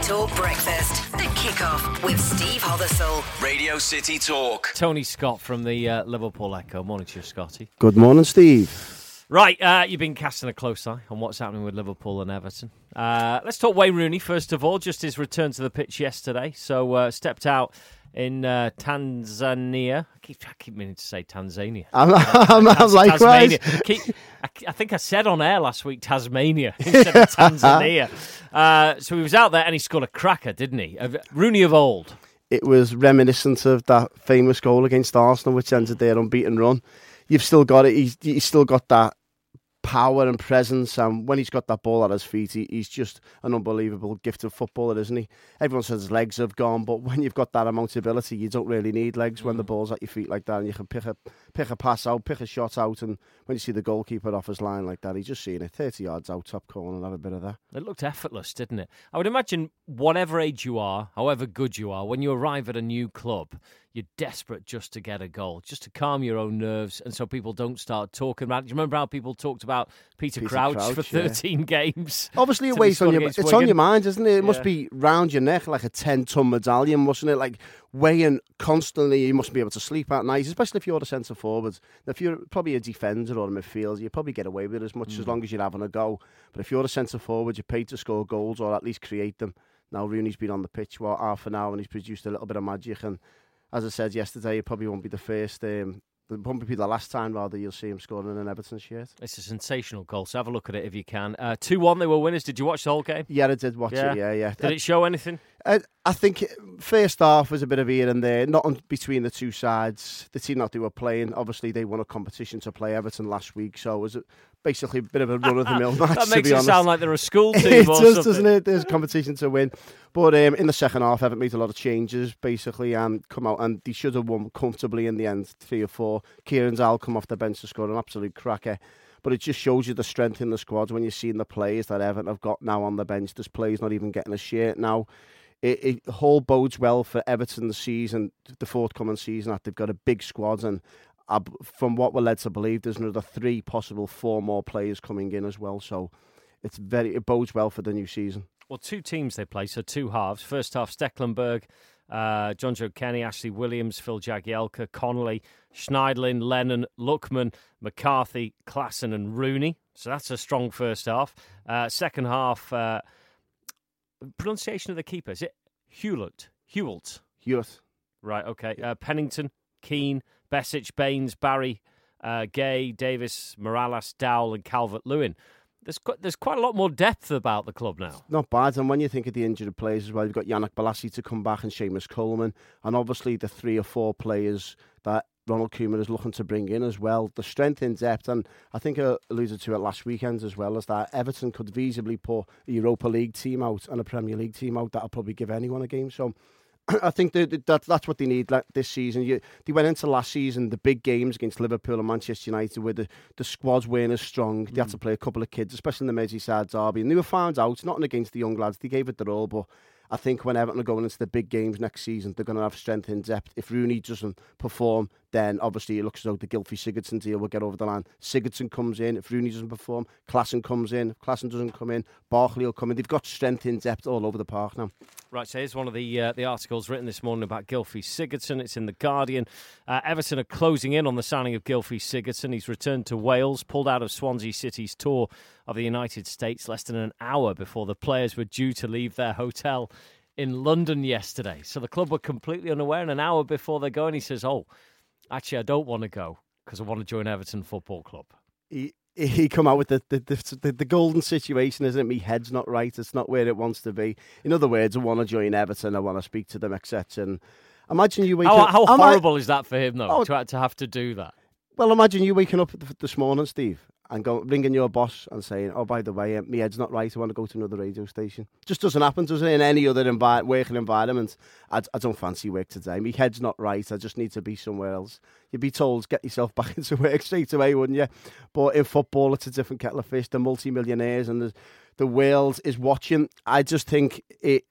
Talk Breakfast. The Kickoff with Steve Hothersall. Radio City Talk. Tony Scott from the Liverpool Echo. Morning to you, Scotty. Good morning, Steve. Right, you've been casting a close eye on what's happening with Liverpool and Everton. Let's talk Wayne Rooney, first of all. Just his return to the pitch yesterday. So, stepped out in Tanzania. I keep meaning to say Tanzania. I'm likewise. I think I said on air last week Tasmania instead of Tanzania. So he was out there and he scored a cracker, didn't he? Rooney of old. It was reminiscent of that famous goal against Arsenal, which ended their unbeaten run. You've still got it. He's still got that power and presence, and when he's got that ball at his feet, he's just an unbelievable gifted footballer, isn't he? Everyone says his legs have gone, but when you've got that amount of ability, you don't really need legs when the ball's at your feet like that, and you can pick a pass out, pick a shot out, and when you see the goalkeeper off his line like that, he's just seeing it 30 yards out, top corner, and have a bit of that. It looked effortless, didn't it? I would imagine whatever age you are, however good you are, when you arrive at a new club, you're desperate just to get a goal, just to calm your own nerves, and so people don't start talking about it. Do you remember how people talked about Peter Crouch for 13 games? Obviously, it's on your mind, isn't it? It must be round your neck like a 10-ton medallion, mustn't it? Like weighing constantly. You must be able to sleep at night, especially if you're a centre forward. If you're probably a defender or a midfielder, you probably get away with it as much as long as you're having a go. But if you're a centre forward, you're paid to score goals or at least create them. Now Rooney's been on the pitch half an hour and he's produced a little bit of magic, and as I said yesterday, it probably won't be the first. It won't be the last time, rather, you'll see him scoring in an Everton shirt. It's a sensational goal, so have a look at it if you can. 2-1, they were winners. Did you watch the whole game? Yeah, I did watch it, yeah. Did it show anything? I think first half was a bit of here and there, not between the two sides. The team that they were playing, obviously they won a competition to play Everton last week, so it was basically a bit of a run-of-the-mill match, that makes to be it honest. Sound like they're a school team it or does, something. Doesn't it? There's a competition to win. But in the second half, Everton made a lot of changes, basically, and come out, and they should have won comfortably in the end, 3 or 4. Kieran Zal come off the bench to score an absolute cracker. But it just shows you the strength in the squad when you're seeing the players that Everton have got now on the bench. There's players not even getting a shirt now. It whole bodes well for Everton the season, the forthcoming season, that they've got a big squad, and from what we're led to believe, there's another 3, possible 4 more players coming in as well. So it bodes well for the new season. Well, 2 teams they play, so 2 halves. First half, Stecklenburg, John Joe Kenny, Ashley Williams, Phil Jagielka, Connolly, Schneidlin, Lennon, Lookman, McCarthy, Klassen and Rooney. So that's a strong first half. Second half, pronunciation of the keeper, is it Hewlett? Right, okay. Pennington, Keane, Besic, Baines, Barry, Gay, Davis, Morales, Dowell and Calvert-Lewin. There's quite a lot more depth about the club now. Not bad, and when you think of the injured players as well, you've got Yannick Bolasie to come back and Seamus Coleman, and obviously the 3 or 4 players that Ronald Koeman is looking to bring in as well. The strength in depth, and I think I alluded to it last weekend as well, is that Everton could feasibly put a Europa League team out and a Premier League team out that'll probably give anyone a game. So I think that's what they need this season. They went into last season, the big games against Liverpool and Manchester United, where the squads weren't as strong. They had to play a couple of kids, especially in the Merseyside derby, and they were found out, not against the young lads. They gave it their all, but I think when Everton are going into the big games next season, they're going to have strength in depth. If Rooney doesn't perform, then obviously it looks as though the Gylfi-Sigurdsson deal will get over the line. Sigurdsson comes in. If Rooney doesn't perform, Klassen comes in. If Klassen doesn't come in, Barkley will come in. They've got strength in depth all over the park now. Right, so here's one of the articles written this morning about Gylfi-Sigurdsson. It's in The Guardian. Everton are closing in on the signing of Gylfi-Sigurdsson. He's returned to Wales, pulled out of Swansea City's tour of the United States less than an hour before the players were due to leave their hotel in London yesterday. So the club were completely unaware, and an hour before they go, and he says, actually, I don't want to go because I want to join Everton Football Club. He come out with the golden situation, isn't it? Me head's not right. It's not where it wants to be. In other words, I want to join Everton. I want to speak to them, etc. And imagine you waking up. How horrible is that for him, though, to have to do that? Well, imagine you waking up this morning, Steve, and ringing your boss and saying, by the way, my head's not right, I want to go to another radio station. Just doesn't happen, does it? In any other working environment, I don't fancy work today. My head's not right, I just need to be somewhere else. You'd be told, get yourself back into work straight away, wouldn't you? But in football, it's a different kettle of fish. The multi-millionaires and the world is watching. I just think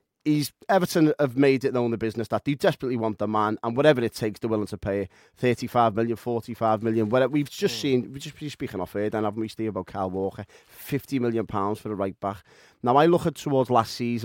Everton have made it known the business that they desperately want the man, and whatever it takes, they're willing to pay 35 million, 45 million. We've just been speaking off air, then haven't we, Steve, about Kyle Walker, £50 million for the right back. Now, I look towards last season,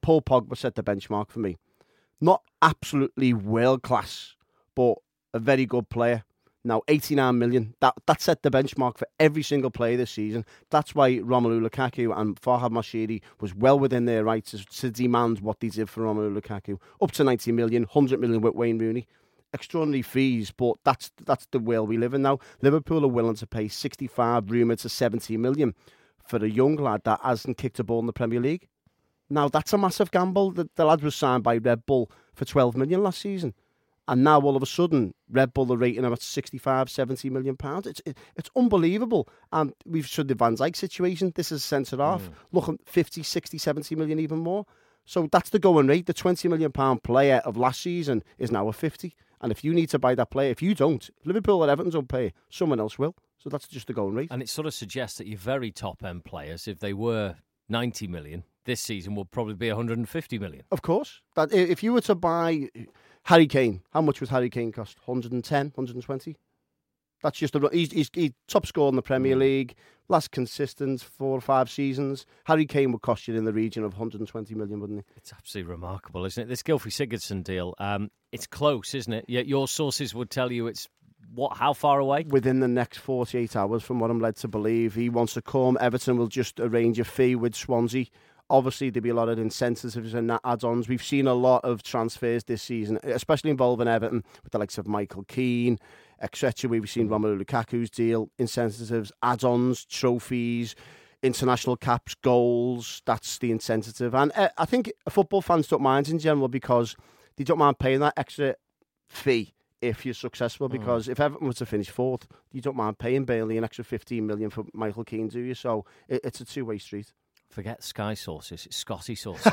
Paul Pogba set the benchmark for me. Not absolutely world class, but a very good player. Now, 89 million, that set the benchmark for every single player this season. That's why Romelu Lukaku and Farhad Moshiri was well within their rights to demand what they did for Romelu Lukaku. Up to 90 million, 100 million with Wayne Rooney. Extraordinary fees, but that's the world we live in now. Liverpool are willing to pay 65, rumoured to 70 million for a young lad that hasn't kicked a ball in the Premier League. Now, that's a massive gamble. The lad was signed by Red Bull for 12 million last season. And now, all of a sudden, Red Bull are rating him at 65, 70 million pounds. It's unbelievable. And we've shown the Van Dijk situation. This is centre-half. Look at 50, 60, 70 million, even more. So that's the going rate. The 20 million pound player of last season is now a 50. And if you need to buy that player, if you don't, Liverpool or Everton don't pay, someone else will. So that's just the going rate. And it sort of suggests that your very top-end players, if they were 90 million, this season will probably be 150 million. Of course. That if you were to buy Harry Kane, how much would Harry Kane cost? 110, 120? That's just he's top scorer in the Premier League, last consistent 4 or 5 seasons. Harry Kane would cost you in the region of 120 million, wouldn't he? It's absolutely remarkable, isn't it? This Gylfi Sigurdsson deal, it's close, isn't it? Yet your sources would tell you it's how far away? Within the next 48 hours, from what I'm led to believe. He wants to come. Everton will just arrange a fee with Swansea. Obviously, there'll be a lot of incentives and add-ons. We've seen a lot of transfers this season, especially involving Everton, with the likes of Michael Keane, etc. We've seen Romelu Lukaku's deal, incentives, add-ons, trophies, international caps, goals. That's the incentive. And I think football fans don't mind in general because they don't mind paying that extra fee if you're successful, because if Everton was to finish 4th, you don't mind paying Burnley an extra 15 million for Michael Keane, do you? So it's a two-way street. Forget Sky sources, it's Scotty sources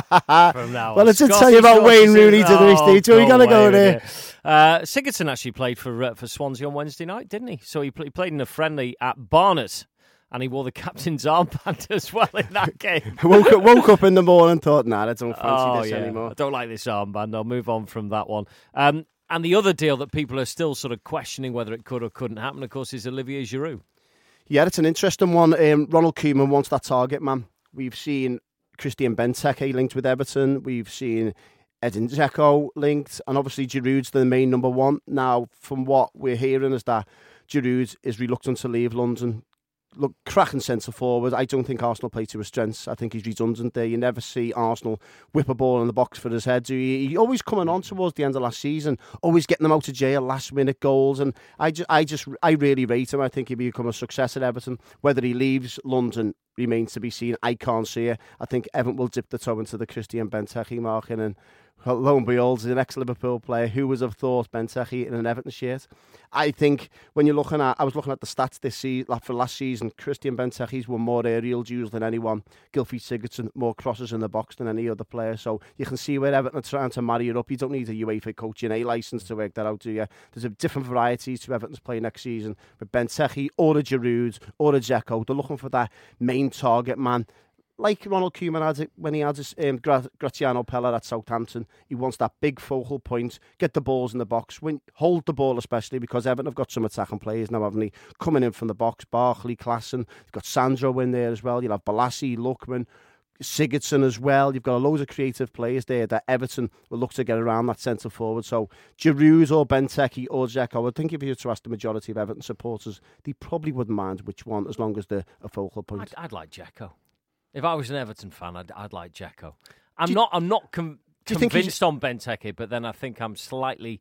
from now on. Well, I did tell you about Wayne Rooney to the stage. We got to go there. Sigurdsson actually played for Swansea on Wednesday night, didn't he? So he played in a friendly at Barnet, and he wore the captain's armband as well in that game. woke up in the morning and thought, I don't fancy this anymore. I don't like this armband. I'll move on from that one. And the other deal that people are still sort of questioning whether it could or couldn't happen, of course, is Olivier Giroud. Yeah, it's an interesting one. Ronald Koeman wants that target man. We've seen Christian Benteke linked with Everton. We've seen Edin Dzeko linked. And obviously Giroud's the main number one. Now, from what we're hearing is that Giroud is reluctant to leave London. Look, cracking centre forward. I don't think Arsenal play to his strengths. I think he's redundant there. You never see Arsenal whip a ball in the box for his head, do you? He always coming on towards the end of last season, always getting them out of jail, last minute goals. And I really rate him. I think he'll become a success at Everton. Whether he leaves London remains to be seen. I can't see it. I think Everton will dip the toe into the Christian Benteke market, and lo and behold, the next Liverpool player. Who would have thought Benteke in an Everton shirt? I think when you're looking at, I was looking at the stats this season, for last season, Christian Benteke's won more aerial duels than anyone. Gylfi Sigurdsson, more crosses in the box than any other player. So you can see where Everton are trying to marry it up. You don't need a UEFA coaching A licence to work that out, do you? There's a different varieties to Everton's play next season. With Benteke or a Giroud or a Dzeko, they're looking for that main target man. Like Ronald Koeman had it when he had his Graziano Pella at Southampton. He wants that big focal point, get the balls in the box, hold the ball especially, because Everton have got some attacking players now, haven't they? Coming in from the box, Barkley, Klaassen. You've got Sandro in there as well. You'll have Balassi, Lookman, Sigurdsson as well. You've got a load of creative players there that Everton will look to get around that centre forward. So Giroud or Benteke or Dzeko, I think if you were to ask the majority of Everton supporters, they probably wouldn't mind which one, as long as they're a focal point. I'd like Dzeko. If I was an Everton fan, I'd like Dzeko. I'm not convinced on Benteke, but then I think I'm slightly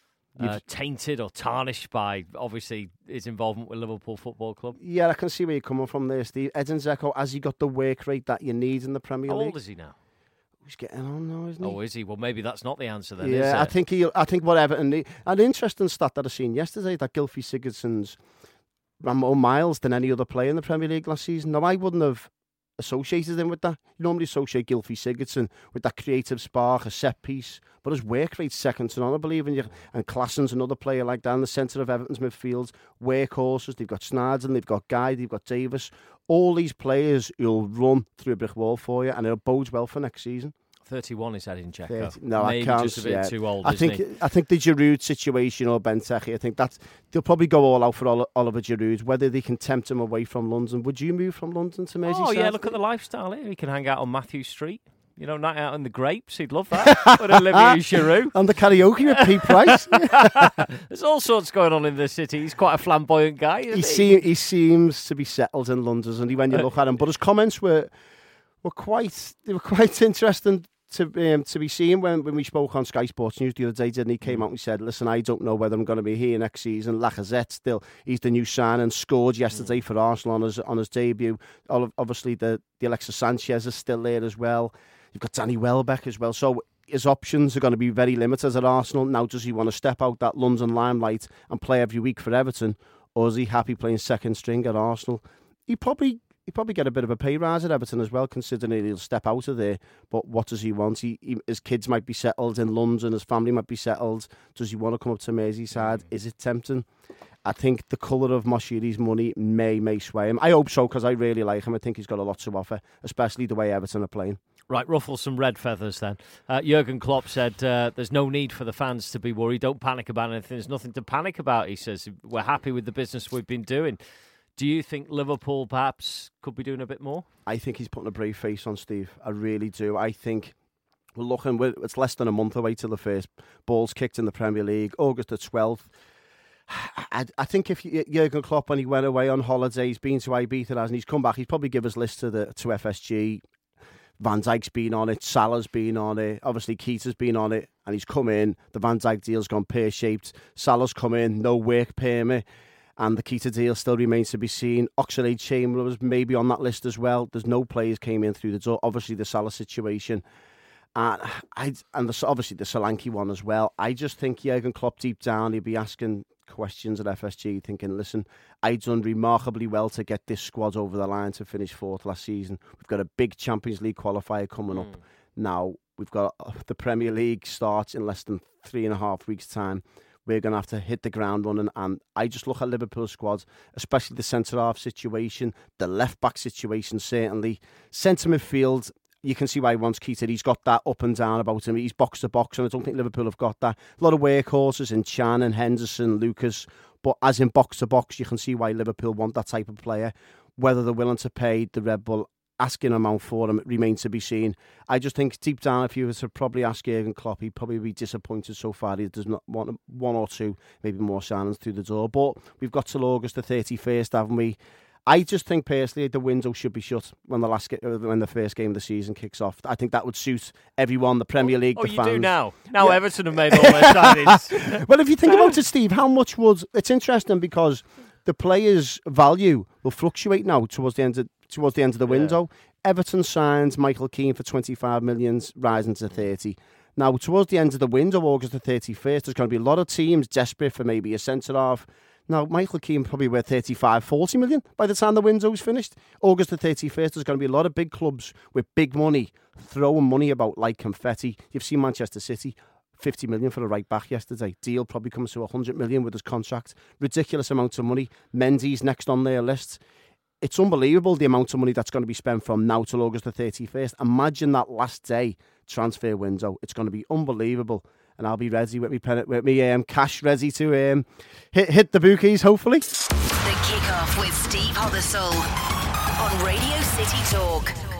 tainted or tarnished by, obviously, his involvement with Liverpool Football Club. Yeah, I can see where you're coming from there, Steve. Edin Dzeko, has he got the work rate that you need in the Premier League? How old is he now? He's getting on now, isn't he? Oh, is he? Well, maybe that's not the answer then, is it? I think what Everton need... An interesting stat that I seen yesterday, that Gylfi Sigurdsson's ran more miles than any other player in the Premier League last season. Now, I wouldn't have associated him with that. You normally associate Gylfi Sigurdsson with that creative spark, a set piece, but his work rate's second to none, I believe. And Klaassen's another player like that in the centre of Everton's midfield. Workhorses, they've got Sneijder, they've got Guy, they've got Davis. All these players who'll run through a brick wall for you, and it bodes well for next season. 31 is Edin Dzeko. No, maybe I can't. Just a bit too old, I think the Giroud situation or Benteke, I think they'll probably go all out for Oliver Giroud, whether they can tempt him away from London. Would you move from London to Merseyside? Oh, yeah, look at the lifestyle here. He can hang out on Matthew Street. night out in the grapes. He'd love that. With Olivier Giroud. And the karaoke with Pete Price. There's all sorts going on in the city. He's quite a flamboyant guy, isn't he seems to be settled in London, doesn't he, when you look at him. But his comments were quite interesting to be seen when we spoke on Sky Sports News the other day, didn't he? Came out and said, listen, I don't know whether I'm going to be here next season. Lacazette still, he's the new signing, scored yesterday for Arsenal on his debut. Obviously, the Alexis Sanchez is still there as well. You've got Danny Welbeck as well. So his options are going to be very limited at Arsenal. Now, does he want to step out that London limelight and play every week for Everton? Or is he happy playing second string at Arsenal? He'd probably get a bit of a pay rise at Everton as well, considering he'll step out of there. But what does he want? His kids might be settled in London. His family might be settled. Does he want to come up to Merseyside? Is it tempting? I think the colour of Moshiri's money may sway him. I hope so, because I really like him. I think he's got a lot to offer, especially the way Everton are playing. Right, ruffle some red feathers then. Jurgen Klopp said there's no need for the fans to be worried. Don't panic about anything. There's nothing to panic about, he says. We're happy with the business we've been doing. Do you think Liverpool perhaps could be doing a bit more? I think he's putting a brave face on, Steve. I really do. I think it's less than a month away till the first ball's kicked in the Premier League, August the 12th. I think if Jurgen Klopp, when he went away on holiday, he's been to Ibiza and he's come back, he's probably give his list to FSG. Van Dijk's been on it, Salah's been on it, obviously Keita's been on it, and he's come in. The Van Dijk deal's gone pear-shaped. Salah's come in, no work permit. And the Keita deal still remains to be seen. Oxlade-Chamberlain was maybe on that list as well. There's no players came in through the door. Obviously, the Salah situation. Obviously the Solanke one as well. I just think Jurgen Klopp, deep down, he'll be asking questions at FSG, thinking, listen, I've done remarkably well to get this squad over the line to finish fourth last season. We've got a big Champions League qualifier coming up. Now, we've got the Premier League starts in less than 3.5 weeks' time. We're going to have to hit the ground running. And I just look at Liverpool's squad, especially the centre-half situation, the left-back situation, certainly. Centre midfield, you can see why he wants Keita. He's got that up and down about him. He's box-to-box, and I don't think Liverpool have got that. A lot of workhorses in Chan and Henderson, Lucas. But as in box-to-box, you can see why Liverpool want that type of player. Whether they're willing to pay the Red Bull asking amount for him, it remains to be seen. I just think deep down, if you were to probably ask Jurgen Klopp, he'd probably be disappointed so far. He does not want one or two, maybe more signings through the door. But we've got till August the 31st, haven't we? I just think personally the window should be shut when the first game of the season kicks off. I think that would suit everyone, the Premier League, the fans. Oh, you do now? Now yeah. Everton have made all their signings. Well, if you think about it, Steve, how much it's interesting because the players' value will fluctuate now towards the end of the window. Everton signed Michael Keane for 25 million, rising to 30. Now, towards the end of the window, August the 31st, there's going to be a lot of teams desperate for maybe a centre-half. Now, Michael Keane probably worth 35, 40 million by the time the window's finished. August the 31st, there's going to be a lot of big clubs with big money throwing money about like confetti. You've seen Manchester City, 50 million for a right back yesterday. Deal probably comes to 100 million with his contract. Ridiculous amount of money. Mendy's next on their list. It's unbelievable the amount of money that's going to be spent from now till August the 31st. Imagine that last day transfer window. It's going to be unbelievable. And I'll be ready with me cash ready to hit the bookies, hopefully. The Kickoff with Steve Hothersall on Radio City Talk.